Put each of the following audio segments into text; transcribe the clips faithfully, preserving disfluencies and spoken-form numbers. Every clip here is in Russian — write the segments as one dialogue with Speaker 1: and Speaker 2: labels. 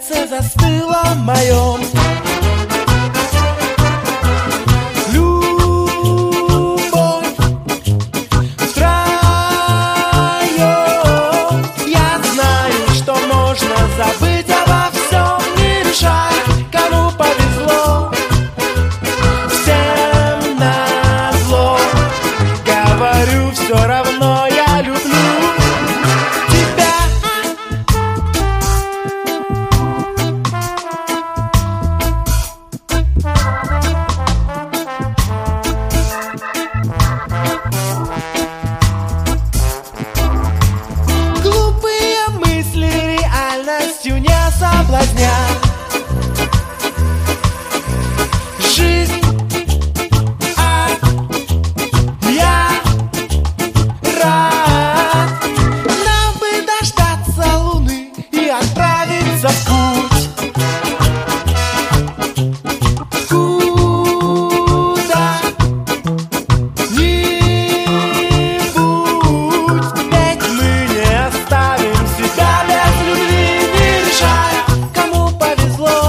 Speaker 1: сердце застыло в моем. Любовь втроем. Я знаю, что можно забыть обо всем, не решать, кому повезло. Всем назло, говорю, все равно я люблю тебя. Глупые мысли реальностью не соблазнят. Жизнь, а я рад. Нам бы дождаться луны и отправиться в путь. Куда ни будь, ведь мы не оставим себя без любви, не решая, кому повезло.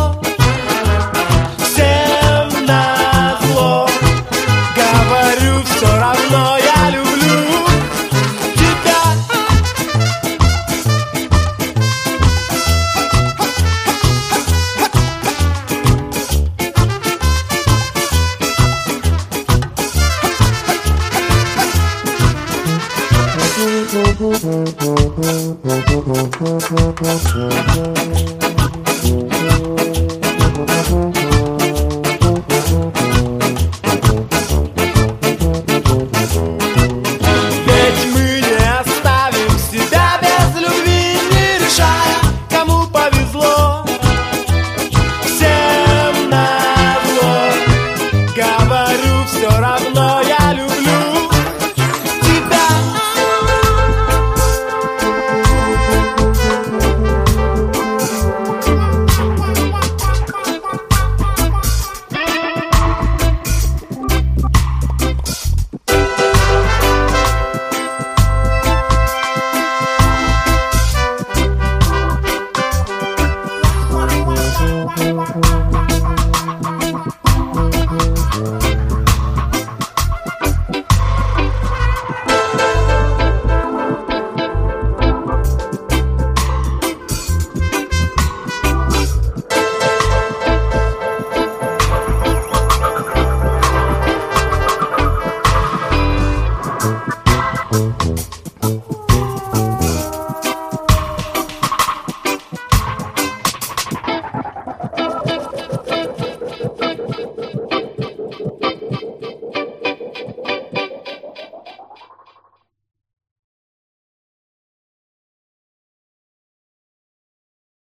Speaker 1: Всем назло, говорю, все равно я люблю тебя. Thank you.